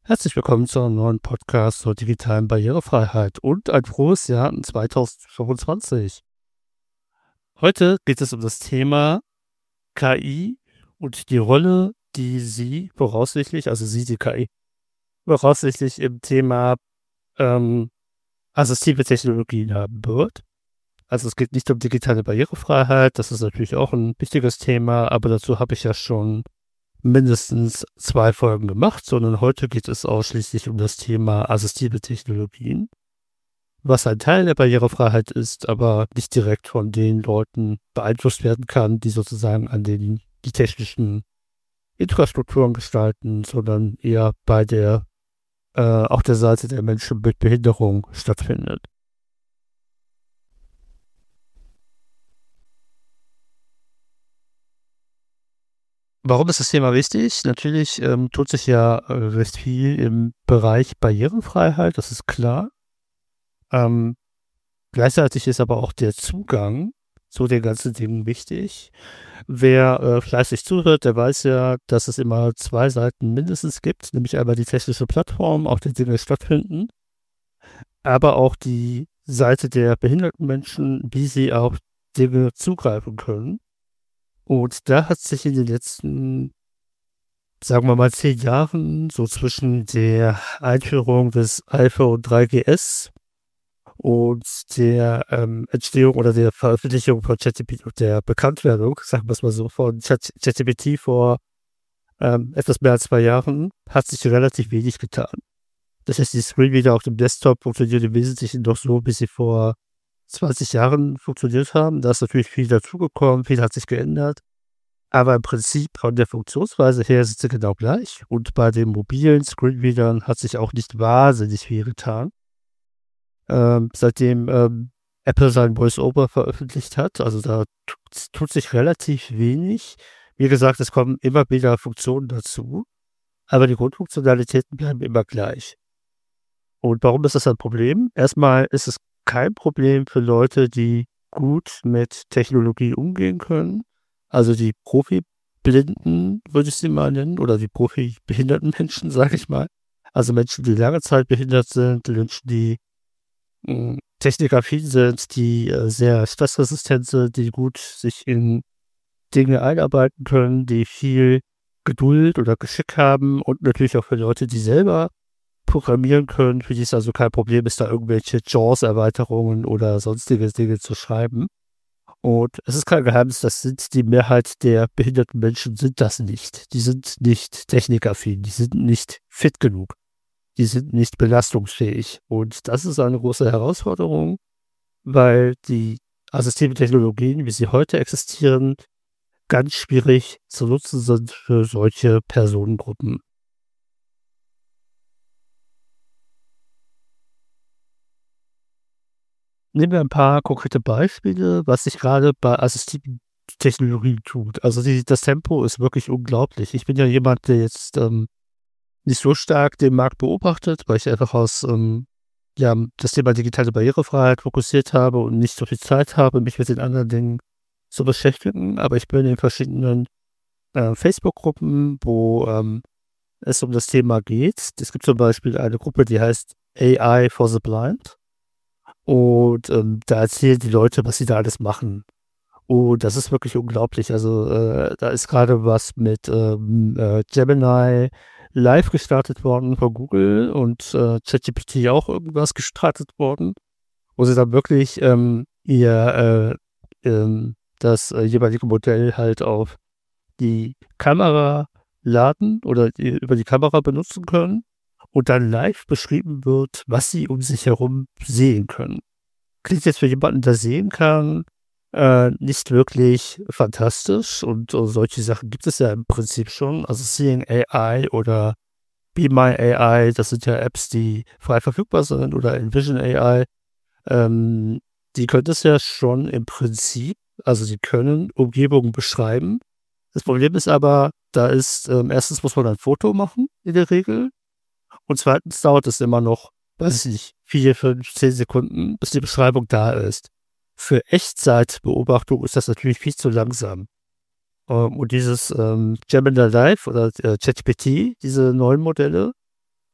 Herzlich willkommen zu einem neuen Podcast zur digitalen Barrierefreiheit und ein frohes Jahr 2025. Heute geht es um das Thema KI und die Rolle, die sie voraussichtlich, also sie, die KI, voraussichtlich im Thema ähm, assistive Technologien haben wird. Also es geht nicht um digitale Barrierefreiheit, das ist natürlich auch ein wichtiges Thema, aber dazu habe ich ja schon mindestens 2 Folgen gemacht, sondern heute geht es ausschließlich um das Thema assistive Technologien, was ein Teil der Barrierefreiheit ist, aber nicht direkt von den Leuten beeinflusst werden kann, die sozusagen an den die technischen Infrastrukturen gestalten, sondern eher bei der auf der Seite der Menschen mit Behinderung stattfindet. Warum ist das Thema wichtig? Natürlich, tut sich ja, recht viel im Bereich Barrierefreiheit, das ist klar. Ähm, Gleichzeitig ist aber auch der Zugang zu den ganzen Dingen wichtig. Wer, fleißig zuhört, der weiß ja, dass es immer 2 Seiten mindestens gibt, nämlich einmal die technische Plattform, auf der Dinge stattfinden, aber auch die Seite der behinderten Menschen, wie sie auf Dinge zugreifen können. Und da hat sich in den letzten, sagen wir mal, 10 Jahren, so zwischen der Einführung des iPhone 3GS und der, Entstehung oder der Veröffentlichung von ChatGPT und der Bekanntwerdung, sagen wir es mal so, von ChatGPT vor, etwas mehr als 2 Jahren, hat sich relativ wenig getan. Das heißt, die Screenreader auf dem Desktop funktionieren im Wesentlichen noch so, wie sie vor 20 Jahren funktioniert haben. Da ist natürlich viel dazugekommen, viel hat sich geändert, aber im Prinzip von der Funktionsweise her sind sie genau gleich. Und bei den mobilen Screenreadern hat sich auch nicht wahnsinnig viel getan. Seitdem, Apple sein Voice-over veröffentlicht hat. Also, da tut sich relativ wenig. Wie gesagt, es kommen immer wieder Funktionen dazu, aber die Grundfunktionalitäten bleiben immer gleich. Und warum ist das ein Problem? Erstmal ist es kein Problem für Leute, die gut mit Technologie umgehen können. Also, die Profi-Blinden, würde ich sie mal nennen, oder die Profi-behinderten Menschen, sage ich mal. Also, Menschen, die lange Zeit behindert sind, Menschen, die technikaffin sind, die, sehr stressresistent sind, die gut sich in Dinge einarbeiten können, die viel Geduld oder Geschick haben und natürlich auch für Leute, die selber programmieren können, für die es also kein Problem ist, da irgendwelche JAWS-Erweiterungen oder sonstige Dinge zu schreiben. Und es ist kein Geheimnis, das sind die Mehrheit der behinderten Menschen sind das nicht. Die sind nicht technikaffin, die sind nicht fit genug. Die sind nicht belastungsfähig. Und das ist eine große Herausforderung, weil die assistiven Technologien, wie sie heute existieren, ganz schwierig zu nutzen sind für solche Personengruppen. Nehmen wir ein paar konkrete Beispiele, was sich gerade bei assistiven Technologien tut. Also, das Tempo ist wirklich unglaublich. Ich bin ja jemand, der jetzt, nicht so stark den Markt beobachtet, weil ich einfach ja, das Thema digitale Barrierefreiheit fokussiert habe und nicht so viel Zeit habe, mich mit den anderen Dingen zu beschäftigen. Aber ich bin in verschiedenen, Facebook-Gruppen, wo, es um das Thema geht. Es gibt zum Beispiel eine Gruppe, die heißt AI for the Blind und, da erzählen die Leute, was sie da alles machen. Und das ist wirklich unglaublich. Also, da ist gerade was mit, Gemini Live gestartet worden von Google und, ChatGPT auch irgendwas gestartet worden, wo sie dann wirklich, das, jeweilige Modell halt auf die Kamera laden oder über die Kamera benutzen können und dann live beschrieben wird, was sie um sich herum sehen können. Klingt jetzt für jemanden, der sehen kann, nicht wirklich fantastisch und, solche Sachen gibt es ja im Prinzip schon. Also, Seeing AI oder Be My AI, das sind ja Apps, die frei verfügbar sind oder Envision AI. Ähm, Die können das ja schon im Prinzip, also, sie können Umgebungen beschreiben. Das Problem ist aber, da ist, 1. muss man ein Foto machen in der Regel und zweitens dauert es immer noch, weiß ich nicht, 4, 5, 10 Sekunden, bis die Beschreibung da ist. Für Echtzeitbeobachtung ist das natürlich viel zu langsam. Und dieses, Gemini Live oder, ChatGPT, diese neuen Modelle,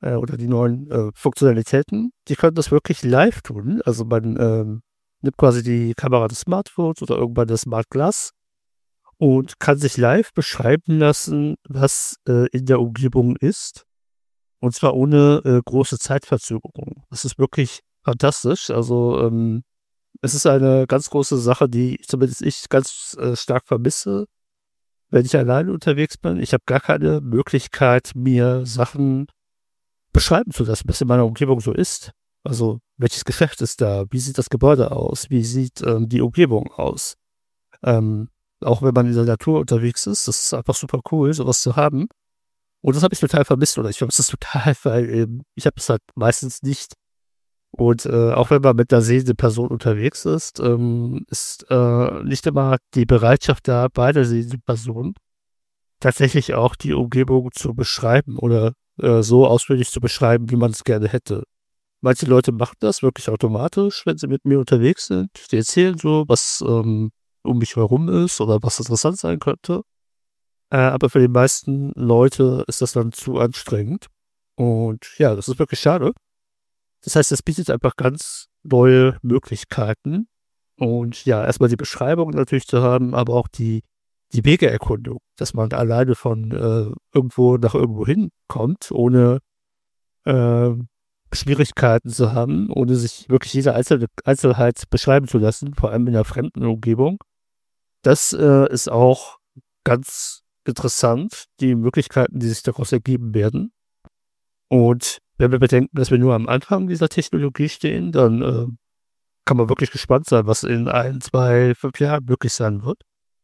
oder die neuen Funktionalitäten, die können das wirklich live tun. Also man nimmt quasi die Kamera des Smartphones oder irgendwann das Smart Glass und kann sich live beschreiben lassen, was in der Umgebung ist. Und zwar ohne große Zeitverzögerung. Das ist wirklich fantastisch. Also es ist eine ganz große Sache, die zumindest ich ganz stark vermisse, wenn ich alleine unterwegs bin. Ich habe gar keine Möglichkeit, mir Sachen beschreiben zu lassen, was in meiner Umgebung so ist. Also, welches Geschäft ist da? Wie sieht das Gebäude aus? Wie sieht die Umgebung aus? Ähm, auch wenn man in der Natur unterwegs ist, das ist einfach super cool, sowas zu haben. Und das habe ich total vermisst oder ich vermisse es total, weil ich habe es halt meistens nicht. Und auch wenn man mit einer sehenden Person unterwegs ist nicht immer die Bereitschaft da, bei der sehenden Person tatsächlich auch die Umgebung zu beschreiben oder so ausführlich zu beschreiben, wie man es gerne hätte. Manche Leute machen das wirklich automatisch, wenn sie mit mir unterwegs sind. Die erzählen so, was um mich herum ist oder was interessant sein könnte. Aber für die meisten Leute ist das dann zu anstrengend. Und ja, das ist wirklich schade. Das heißt, es bietet einfach ganz neue Möglichkeiten. Und ja, erstmal die Beschreibung natürlich zu haben, aber auch die Wegeerkundung, dass man alleine von irgendwo nach irgendwo hinkommt, ohne äh, Schwierigkeiten zu haben, ohne sich wirklich jede Einzelheit beschreiben zu lassen, vor allem in einer fremden Umgebung. Das ist auch ganz interessant, die Möglichkeiten, die sich daraus ergeben werden. Und wenn wir bedenken, dass wir nur am Anfang dieser Technologie stehen, dann kann man wirklich gespannt sein, was in 1, 2, 5 Jahren möglich sein wird.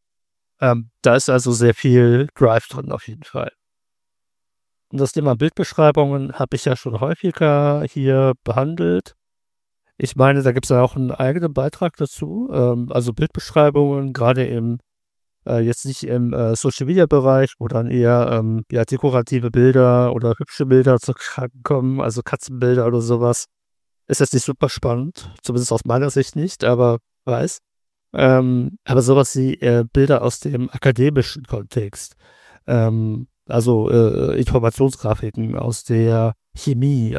Da ist also sehr viel Drive drin auf jeden Fall. Und das Thema Bildbeschreibungen habe ich ja schon häufiger hier behandelt. Ich meine, da gibt es ja auch einen eigenen Beitrag dazu. Also Bildbeschreibungen, gerade jetzt nicht im Social-Media-Bereich, wo dann eher ja, dekorative Bilder oder hübsche Bilder zu tragen kommen, also Katzenbilder oder sowas. Ist jetzt nicht super spannend, zumindest aus meiner Sicht nicht, aber weiß. Aber sowas wie Bilder aus dem akademischen Kontext, also Informationsgrafiken aus der Chemie,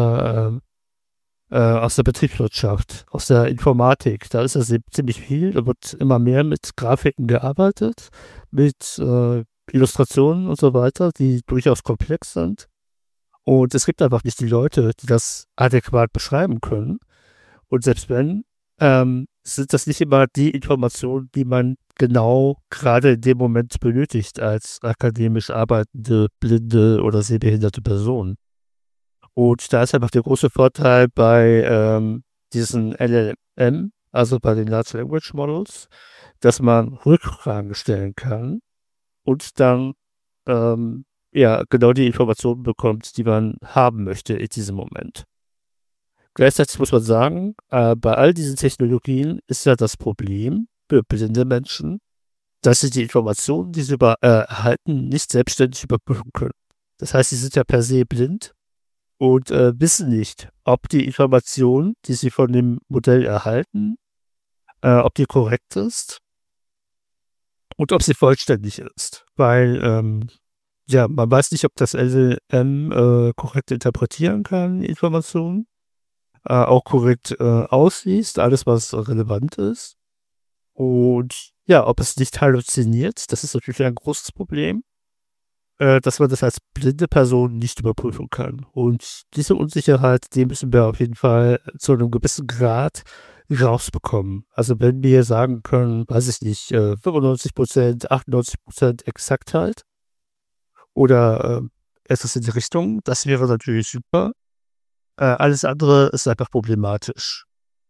aus der Betriebswirtschaft, aus der Informatik, da ist ja ziemlich viel, da wird immer mehr mit Grafiken gearbeitet, mit Illustrationen und so weiter, die durchaus komplex sind. Und es gibt einfach nicht die Leute, die das adäquat beschreiben können. Und selbst wenn, sind das nicht immer die Informationen, die man genau gerade in dem Moment benötigt als akademisch arbeitende, blinde oder sehbehinderte Person. Und da ist einfach der große Vorteil bei diesen LLM, also bei den Large Language Models, dass man Rückfragen stellen kann und dann ja genau die Informationen bekommt, die man haben möchte in diesem Moment. Gleichzeitig muss man sagen, bei all diesen Technologien ist ja das Problem für blinde Menschen, dass sie die Informationen, die sie erhalten, nicht selbstständig überprüfen können. Das heißt, sie sind ja per se blind und wissen nicht, ob die Information, die sie von dem Modell erhalten, ob die korrekt ist und ob sie vollständig ist. Weil ja, man weiß nicht, ob das LLM korrekt interpretieren kann, die Informationen, auch korrekt ausliest, alles, was relevant ist. Und ja, ob es nicht halluziniert, das ist natürlich ein großes Problem, dass man das als blinde Person nicht überprüfen kann. Und diese Unsicherheit, die müssen wir auf jeden Fall zu einem gewissen Grad rausbekommen. Also wenn wir sagen können, weiß ich nicht, 95%, 98% Exaktheit oder etwas in die Richtung, das wäre natürlich super. Alles andere ist einfach problematisch.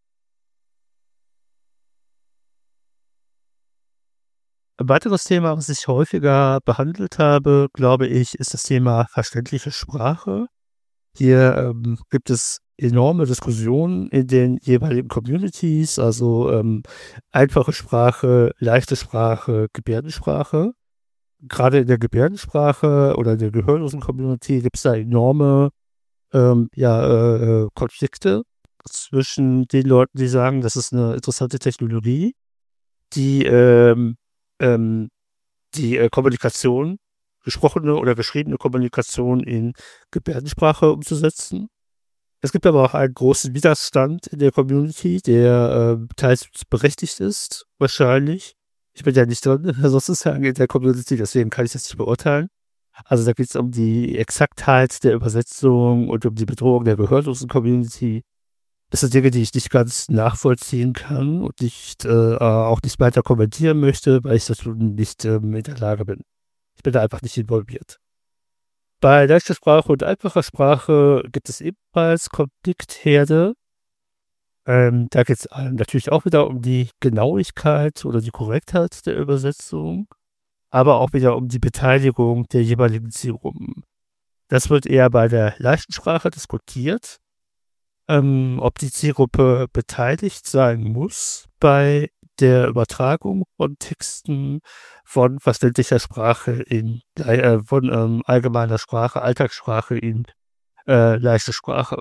Ein weiteres Thema, was ich häufiger behandelt habe, glaube ich, ist das Thema verständliche Sprache. Hier gibt es enorme Diskussionen in den jeweiligen Communities, also einfache Sprache, leichte Sprache, Gebärdensprache. Gerade in der Gebärdensprache oder in der gehörlosen Community gibt es da enorme ja, Konflikte zwischen den Leuten, die sagen, das ist eine interessante Technologie, die ähm, die Kommunikation gesprochene oder geschriebene Kommunikation in Gebärdensprache umzusetzen. Es gibt aber auch einen großen Widerstand in der Community, der, teils berechtigt ist, wahrscheinlich. Ich bin ja nicht drin sozusagen in der Community, deswegen kann ich das nicht beurteilen. Also, da geht es um die Exaktheit der Übersetzung und um die Bedrohung der gehörlosen Community. Das sind Dinge, die ich nicht ganz nachvollziehen kann und nicht auch nicht weiter kommentieren möchte, weil ich dazu nicht, in der Lage bin. Ich bin da einfach nicht involviert. Bei leichter Sprache und einfacher Sprache gibt es ebenfalls Konfliktherde. Da geht es natürlich auch wieder um die Genauigkeit oder die Korrektheit der Übersetzung, aber auch wieder um die Beteiligung der jeweiligen Zielgruppen. Das wird eher bei der leichten Sprache diskutiert, ob die Zielgruppe beteiligt sein muss bei der Übertragung von Texten von verständlicher Sprache von, allgemeiner Sprache, Alltagssprache in, leichte Sprache.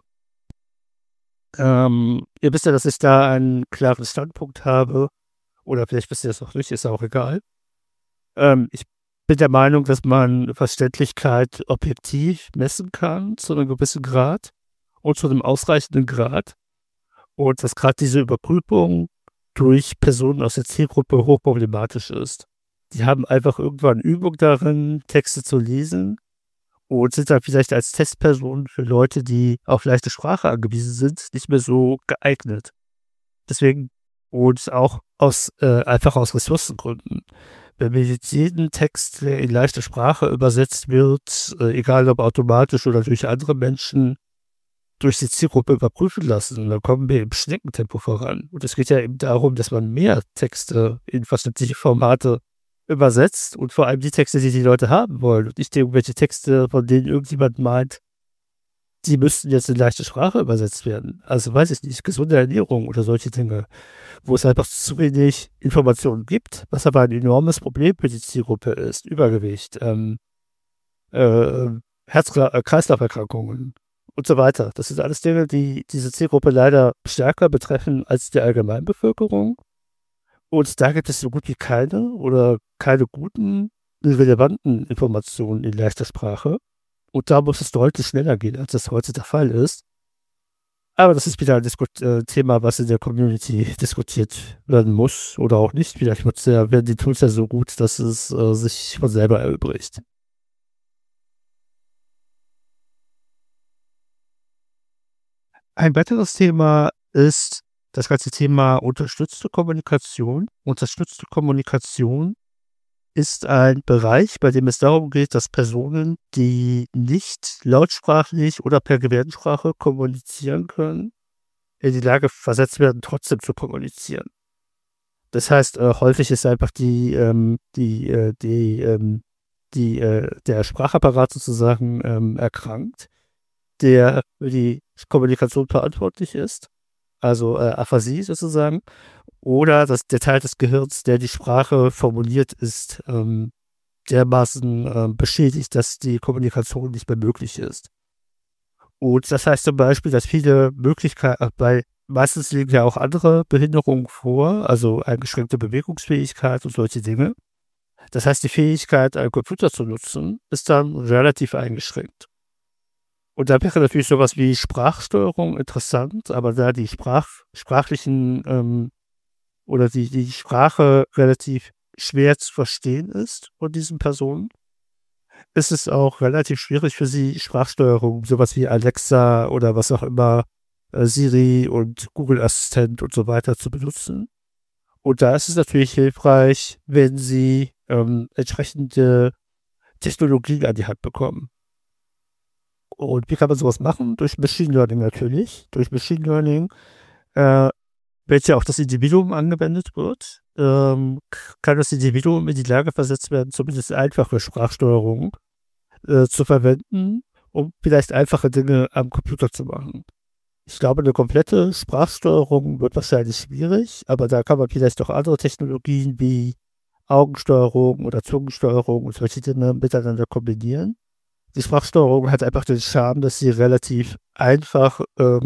Ihr wisst ja, dass ich da einen klaren Standpunkt habe oder vielleicht wisst ihr das auch nicht, ist auch egal. Ich bin der Meinung, dass man Verständlichkeit objektiv messen kann zu einem gewissen Grad und zu einem ausreichenden Grad und dass gerade diese Überprüfung durch Personen aus der Zielgruppe hochproblematisch ist. Die haben einfach irgendwann Übung darin, Texte zu lesen und sind dann vielleicht als Testpersonen für Leute, die auf leichte Sprache angewiesen sind, nicht mehr so geeignet. Deswegen und auch einfach aus Ressourcengründen. Wenn wir jetzt jeden Text, der in leichte Sprache übersetzt wird, egal ob automatisch oder durch andere Menschen, durch die Zielgruppe überprüfen lassen, dann kommen wir im Schneckentempo voran. Und es geht ja eben darum, dass man mehr Texte in verständliche Formate übersetzt und vor allem die Texte, die die Leute haben wollen und nicht irgendwelche Texte, von denen irgendjemand meint, die müssten jetzt in leichte Sprache übersetzt werden. Also weiß ich nicht, gesunde Ernährung oder solche Dinge, wo es einfach zu wenig Informationen gibt, was aber ein enormes Problem für die Zielgruppe ist. Übergewicht, Herz-Kreislauf-Erkrankungen und so weiter. Das sind alles Dinge, die diese Zielgruppe leider stärker betreffen als die Allgemeinbevölkerung. Und da gibt es so gut wie keine oder keine guten, relevanten Informationen in leichter Sprache. Und da muss es deutlich schneller gehen, als das heute der Fall ist. Aber das ist wieder ein Thema, was in der Community diskutiert werden muss oder auch nicht. Vielleicht werden die Tools ja so gut, dass es sich von selber erübrigt. Ein weiteres Thema ist das ganze Thema unterstützte Kommunikation. Unterstützte Kommunikation ist ein Bereich, bei dem es darum geht, dass Personen, die nicht lautsprachlich oder per Gebärdensprache kommunizieren können, in die Lage versetzt werden, trotzdem zu kommunizieren. Das heißt, häufig ist einfach der Sprachapparat sozusagen erkrankt, der für die Kommunikation verantwortlich ist, also Aphasie sozusagen, oder der Teil des Gehirns, der die Sprache formuliert, ist dermaßen beschädigt, dass die Kommunikation nicht mehr möglich ist. Und das heißt zum Beispiel, dass viele Möglichkeiten, weil meistens liegen ja auch andere Behinderungen vor, also eingeschränkte Bewegungsfähigkeit und solche Dinge. Das heißt, die Fähigkeit, einen Computer zu nutzen, ist dann relativ eingeschränkt. Und da wäre natürlich sowas wie Sprachsteuerung interessant, aber da die sprachlichen oder die Sprache relativ schwer zu verstehen ist von diesen Personen, ist es auch relativ schwierig für sie, Sprachsteuerung, sowas wie Alexa oder was auch immer, Siri und Google Assistent und so weiter zu benutzen. Und da ist es natürlich hilfreich, wenn sie entsprechende Technologien an die Hand bekommen. Und wie kann man sowas machen? Durch Machine Learning natürlich. Durch Machine Learning, welche auf das Individuum angewendet wird, kann das Individuum in die Lage versetzt werden, zumindest einfache Sprachsteuerung zu verwenden, um vielleicht einfache Dinge am Computer zu machen. Ich glaube, eine komplette Sprachsteuerung wird wahrscheinlich schwierig, aber da kann man vielleicht auch andere Technologien wie Augensteuerung oder Zungensteuerung und solche Dinge miteinander kombinieren. Die Sprachsteuerung hat einfach den Charme, dass sie relativ einfach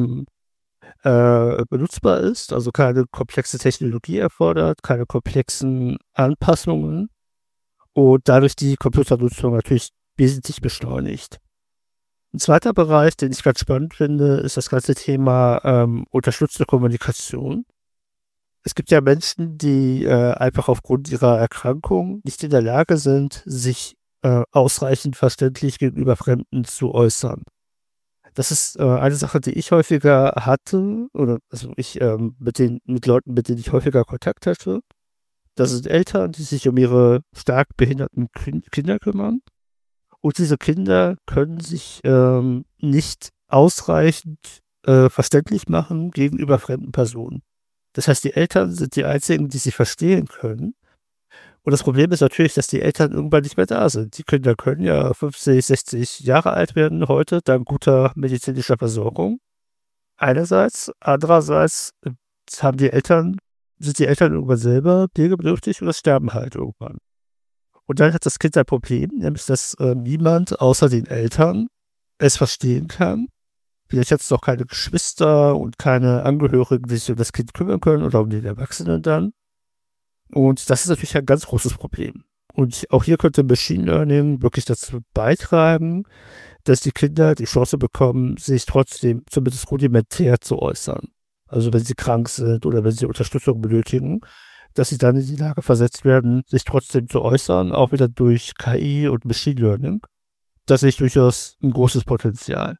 benutzbar ist, also keine komplexe Technologie erfordert, keine komplexen Anpassungen und dadurch die Computernutzung natürlich wesentlich beschleunigt. Ein zweiter Bereich, den ich ganz spannend finde, ist das ganze Thema unterstützte Kommunikation. Es gibt ja Menschen, die einfach aufgrund ihrer Erkrankung nicht in der Lage sind, sich ausreichend verständlich gegenüber Fremden zu äußern. Das ist eine Sache, die ich häufiger hatte, oder also ich mit Leuten, mit denen ich häufiger Kontakt hatte. Das sind Eltern, die sich um ihre stark behinderten Kinder kümmern. Und diese Kinder können sich nicht ausreichend verständlich machen gegenüber fremden Personen. Das heißt, die Eltern sind die einzigen, die sie verstehen können. Und das Problem ist natürlich, dass die Eltern irgendwann nicht mehr da sind. Die Kinder können ja 50, 60 Jahre alt werden heute, dank guter medizinischer Versorgung. Einerseits. Andererseits sind die Eltern irgendwann selber pflegebedürftig oder sterben halt irgendwann. Und dann hat das Kind ein Problem, nämlich dass niemand außer den Eltern es verstehen kann. Vielleicht hat es auch keine Geschwister und keine Angehörigen, die sich um das Kind kümmern können oder um den Erwachsenen dann. Und das ist natürlich ein ganz großes Problem. Und auch hier könnte Machine Learning wirklich dazu beitragen, dass die Kinder die Chance bekommen, sich trotzdem zumindest rudimentär zu äußern. Also wenn sie krank sind oder wenn sie Unterstützung benötigen, dass sie dann in die Lage versetzt werden, sich trotzdem zu äußern, auch wieder durch KI und Machine Learning. Das sehe ich durchaus ein großes Potenzial.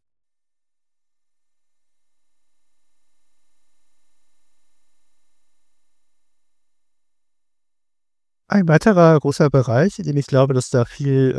Ein weiterer großer Bereich, in dem ich glaube, dass da viel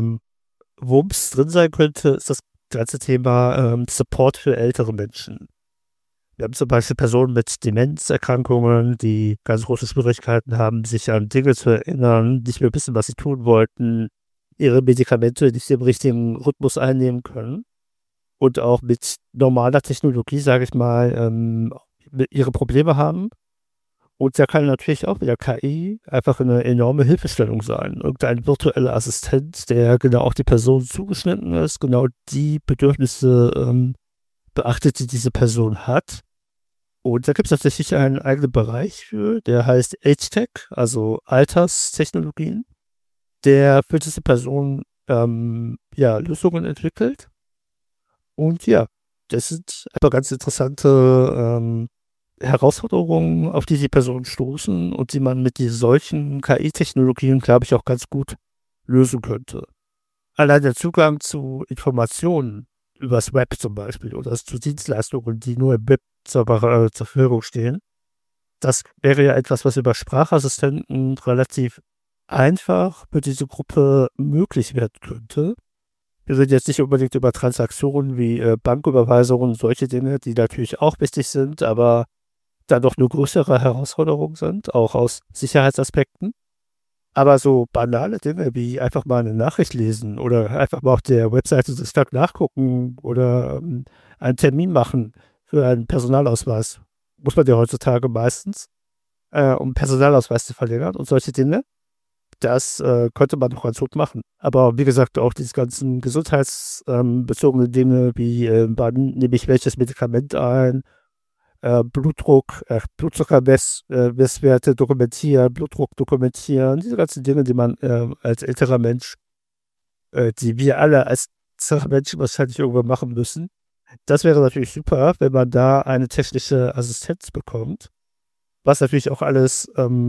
Wumms drin sein könnte, ist das ganze Thema Support für ältere Menschen. Wir haben zum Beispiel Personen mit Demenzerkrankungen, die ganz große Schwierigkeiten haben, sich an Dinge zu erinnern, nicht mehr wissen, was sie tun wollten, ihre Medikamente nicht im richtigen Rhythmus einnehmen können und auch mit normaler Technologie, sage ich mal, ihre Probleme haben. Und da kann natürlich auch wieder KI einfach eine enorme Hilfestellung sein. Irgendein virtueller Assistent, der genau auf die Person zugeschnitten ist, genau die Bedürfnisse beachtet, die diese Person hat. Und da gibt es tatsächlich einen eigenen Bereich für, der heißt Age-Tech, also Alterstechnologien, der für diese Person ja, Lösungen entwickelt. Und ja, das sind aber ganz interessante Herausforderungen, auf die Personen stoßen und die man mit solchen KI-Technologien, glaube ich, auch ganz gut lösen könnte. Allein der Zugang zu Informationen übers Web zum Beispiel oder zu Dienstleistungen, die nur im Web zur Verfügung stehen, das wäre ja etwas, was über Sprachassistenten relativ einfach für diese Gruppe möglich werden könnte. Wir reden jetzt nicht unbedingt über Transaktionen wie Banküberweisungen, solche Dinge, die natürlich auch wichtig sind, aber dann noch eine größere Herausforderung sind, auch aus Sicherheitsaspekten. Aber so banale Dinge wie einfach mal eine Nachricht lesen oder einfach mal auf der Webseite der Stadt nachgucken oder einen Termin machen für einen Personalausweis, muss man ja heutzutage meistens, um Personalausweis zu verlängern und solche Dinge, das könnte man doch ganz gut machen. Aber wie gesagt, auch diese ganzen gesundheitsbezogenen Dinge wie wann nehme ich welches Medikament ein, Blutdruck, Blutzuckermesswerte dokumentieren, Blutdruck dokumentieren, diese ganzen Dinge, die man als älterer Mensch, die wir alle als älterer Menschen wahrscheinlich irgendwann machen müssen. Das wäre natürlich super, wenn man da eine technische Assistenz bekommt, was natürlich auch alles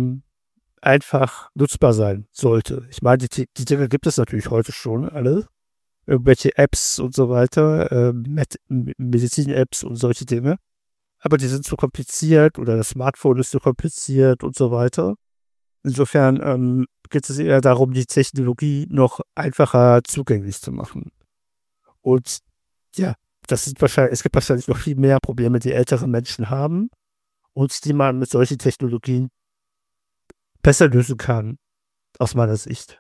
einfach nutzbar sein sollte. Ich meine, die Dinge gibt es natürlich heute schon alle. Irgendwelche Apps und so weiter, Medizin-Apps und solche Dinge. Aber die sind zu kompliziert oder das Smartphone ist zu kompliziert und so weiter. Insofern geht es eher darum, die Technologie noch einfacher zugänglich zu machen. Und ja, es gibt wahrscheinlich noch viel mehr Probleme, die ältere Menschen haben und die man mit solchen Technologien besser lösen kann, aus meiner Sicht.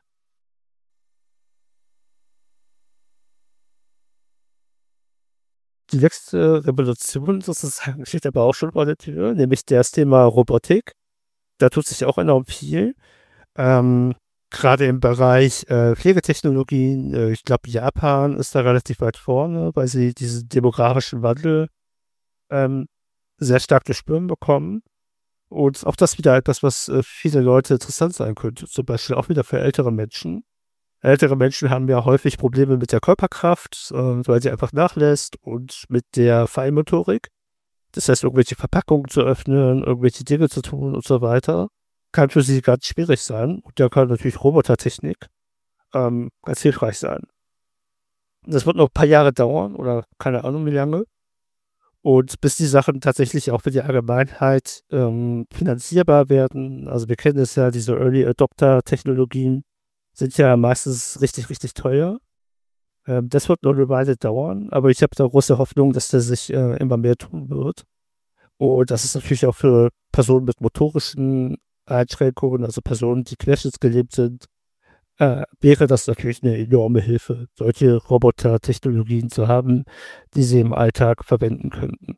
Die nächste Revolution sozusagen steht aber auch schon vor der Tür, nämlich das Thema Robotik. Da tut sich auch enorm viel. Gerade im Bereich Pflegetechnologien, ich glaube, Japan ist da relativ weit vorne, weil sie diesen demografischen Wandel sehr stark zu spüren bekommen. Und auch das wieder etwas, was viele Leute interessant sein könnte, zum Beispiel auch wieder für ältere Menschen. Ältere Menschen haben ja häufig Probleme mit der Körperkraft, weil sie einfach nachlässt und mit der Feinmotorik. Das heißt, irgendwelche Verpackungen zu öffnen, irgendwelche Dinge zu tun und so weiter, kann für sie ganz schwierig sein. Und da kann natürlich Robotertechnik ganz hilfreich sein. Das wird noch ein paar Jahre dauern oder keine Ahnung wie lange. Und bis die Sachen tatsächlich auch für die Allgemeinheit finanzierbar werden. Also wir kennen es ja, diese Early Adopter-Technologien sind ja meistens richtig, richtig teuer. Das wird noch eine Weile dauern, aber ich habe da große Hoffnung, dass der sich immer mehr tun wird. Und das ist natürlich auch für Personen mit motorischen Einschränkungen, also Personen, die querschnittsgelähmt sind, wäre das natürlich eine enorme Hilfe, solche Roboter-Technologien zu haben, die sie im Alltag verwenden könnten.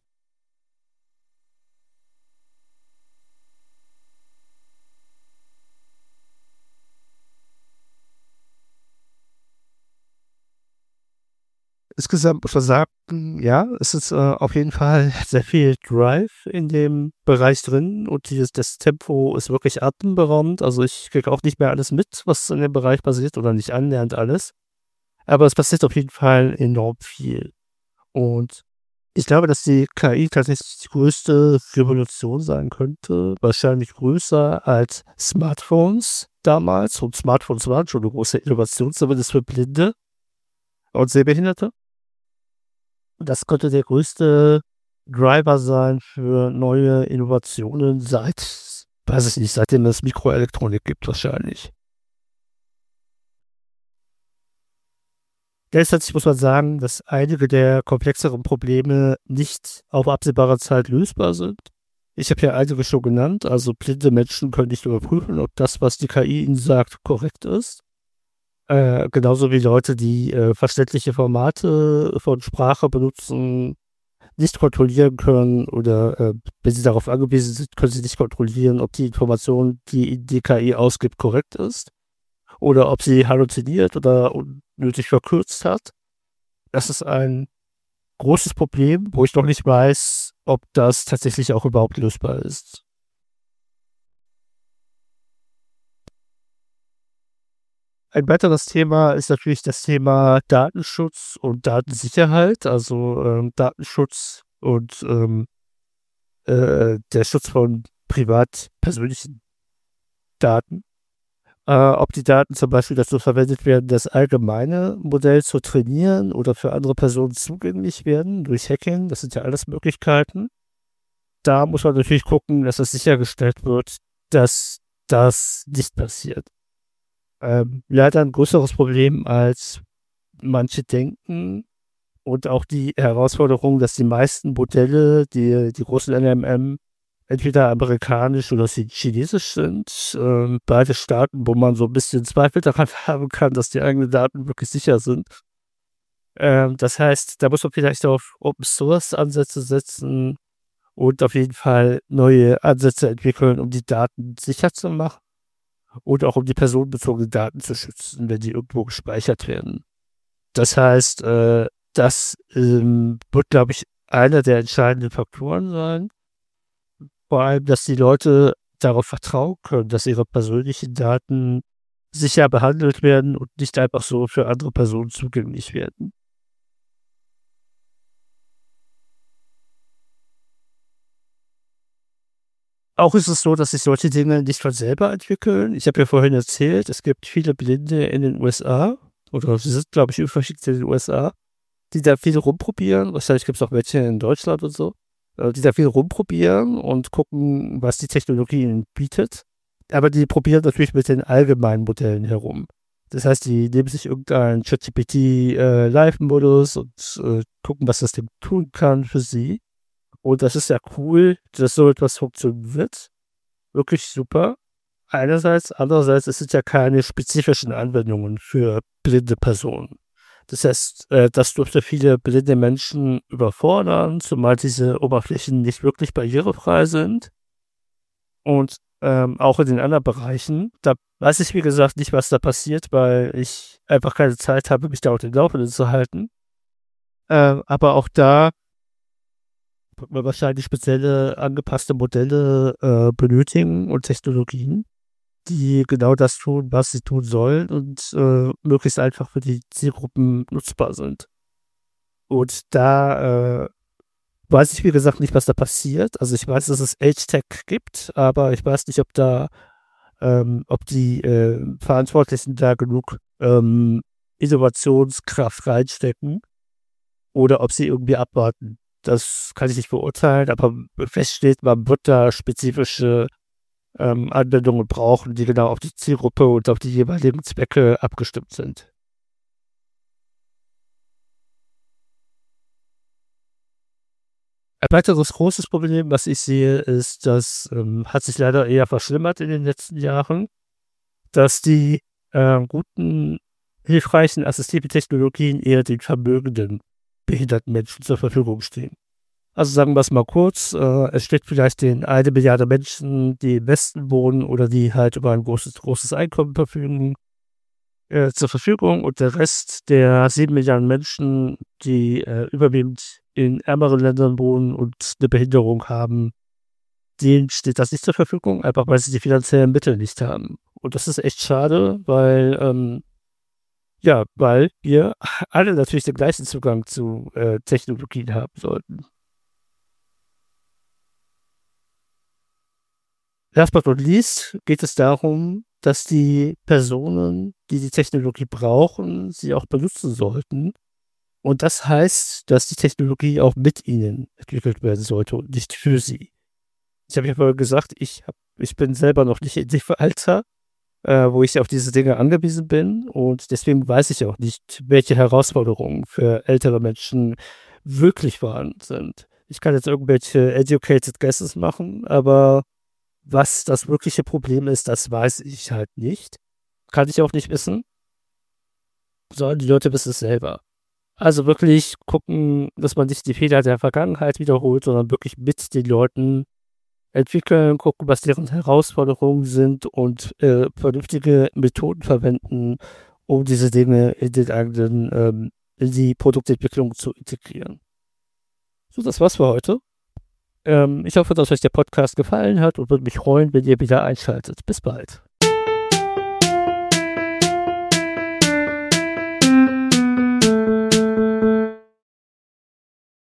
Insgesamt muss man sagen, ja, es ist auf jeden Fall sehr viel Drive in dem Bereich drin und das Tempo ist wirklich atemberaubend. Also ich kriege auch nicht mehr alles mit, was in dem Bereich passiert oder nicht annähernd alles. Aber es passiert auf jeden Fall enorm viel. Und ich glaube, dass die KI tatsächlich die größte Revolution sein könnte, wahrscheinlich größer als Smartphones damals. Und Smartphones waren schon eine große Innovation, zumindest für Blinde und Sehbehinderte. Das könnte der größte Driver sein für neue Innovationen seit, weiß ich nicht, seitdem es Mikroelektronik gibt wahrscheinlich. Gleichzeitig muss man sagen, dass einige der komplexeren Probleme nicht auf absehbare Zeit lösbar sind. Ich habe ja einige schon genannt, also blinde Menschen können nicht überprüfen, ob das, was die KI ihnen sagt, korrekt ist. Genauso wie Leute, die verständliche Formate von Sprache benutzen, nicht kontrollieren können oder wenn sie darauf angewiesen sind, können sie nicht kontrollieren, ob die Information, die ihnen die KI ausgibt, korrekt ist oder ob sie halluziniert oder unnötig verkürzt hat. Das ist ein großes Problem, wo ich noch nicht weiß, ob das tatsächlich auch überhaupt lösbar ist. Ein weiteres Thema ist natürlich das Thema Datenschutz und Datensicherheit, also Datenschutz und der Schutz von privat persönlichen Daten. Ob die Daten zum Beispiel dazu verwendet werden, das allgemeine Modell zu trainieren oder für andere Personen zugänglich werden durch Hacking, das sind ja alles Möglichkeiten. Da muss man natürlich gucken, dass es sichergestellt wird, dass das nicht passiert. Leider ein größeres Problem als manche denken und auch die Herausforderung, dass die meisten Modelle, die großen NMM, entweder amerikanisch oder chinesisch sind. Beide Staaten, wo man so ein bisschen Zweifel daran haben kann, dass die eigenen Daten wirklich sicher sind. Das heißt, da muss man vielleicht auf Open-Source-Ansätze setzen und auf jeden Fall neue Ansätze entwickeln, um die Daten sicher zu machen und auch um die personenbezogenen Daten zu schützen, wenn die irgendwo gespeichert werden. Das heißt, das wird, glaube ich, einer der entscheidenden Faktoren sein. Vor allem, dass die Leute darauf vertrauen können, dass ihre persönlichen Daten sicher behandelt werden und nicht einfach so für andere Personen zugänglich werden. Auch ist es so, dass sich solche Dinge nicht von selber entwickeln. Ich habe ja vorhin erzählt, es gibt viele Blinde in den USA, oder sie sind, glaube ich, überwiegend in den USA, die da viel rumprobieren. Wahrscheinlich gibt es auch welche in Deutschland und so, die da viel rumprobieren und gucken, was die Technologie ihnen bietet. Aber die probieren natürlich mit den allgemeinen Modellen herum. Das heißt, die nehmen sich irgendeinen ChatGPT Live-Modus und gucken, was das Ding tun kann für sie. Und das ist ja cool, dass so etwas funktioniert. Wirklich super. Einerseits, andererseits, es sind ja keine spezifischen Anwendungen für blinde Personen. Das heißt, das dürfte viele blinde Menschen überfordern, zumal diese Oberflächen nicht wirklich barrierefrei sind. Und auch in den anderen Bereichen, da weiß ich, wie gesagt, nicht, was da passiert, weil ich einfach keine Zeit habe, mich da auf den Laufenden zu halten. Aber auch da wir wahrscheinlich spezielle angepasste Modelle benötigen und Technologien, die genau das tun, was sie tun sollen und möglichst einfach für die Zielgruppen nutzbar sind. Und da weiß ich, wie gesagt, nicht, was da passiert. Also ich weiß, dass es Age-Tech gibt, aber ich weiß nicht, ob die Verantwortlichen da genug Innovationskraft reinstecken oder ob sie irgendwie abwarten. Das kann ich nicht beurteilen, aber feststeht, man wird da spezifische Anwendungen brauchen, die genau auf die Zielgruppe und auf die jeweiligen Zwecke abgestimmt sind. Ein weiteres großes Problem, was ich sehe, ist, das hat sich leider eher verschlimmert in den letzten Jahren, dass die guten, hilfreichen assistiven Technologien eher den vermögenden, behinderten Menschen zur Verfügung stehen. Also sagen wir es mal kurz, es steht vielleicht den 1 Milliarde Menschen, die im Westen wohnen oder die halt über ein großes Einkommen verfügen, zur Verfügung und der Rest der 7 Milliarden Menschen, die überwiegend in ärmeren Ländern wohnen und eine Behinderung haben, denen steht das nicht zur Verfügung, einfach weil sie die finanziellen Mittel nicht haben. Und das ist echt schade, weil, ja, weil wir alle natürlich den gleichen Zugang zu Technologien haben sollten. Last but not least geht es darum, dass die Personen, die die Technologie brauchen, sie auch benutzen sollten. Und das heißt, dass die Technologie auch mit ihnen entwickelt werden sollte und nicht für sie. Ich habe ja vorhin gesagt, ich bin selber noch nicht in dem Alter, wo ich auf diese Dinge angewiesen bin und deswegen weiß ich auch nicht, welche Herausforderungen für ältere Menschen wirklich vorhanden sind. Ich kann jetzt irgendwelche educated guesses machen, aber was das wirkliche Problem ist, das weiß ich halt nicht. Kann ich auch nicht wissen, sondern die Leute wissen es selber. Also wirklich gucken, dass man nicht die Fehler der Vergangenheit wiederholt, sondern wirklich mit den Leuten entwickeln, gucken, was deren Herausforderungen sind und vernünftige Methoden verwenden, um diese Dinge in die Produktentwicklung zu integrieren. So, das war's für heute. Ich hoffe, dass euch der Podcast gefallen hat und würde mich freuen, wenn ihr wieder einschaltet. Bis bald.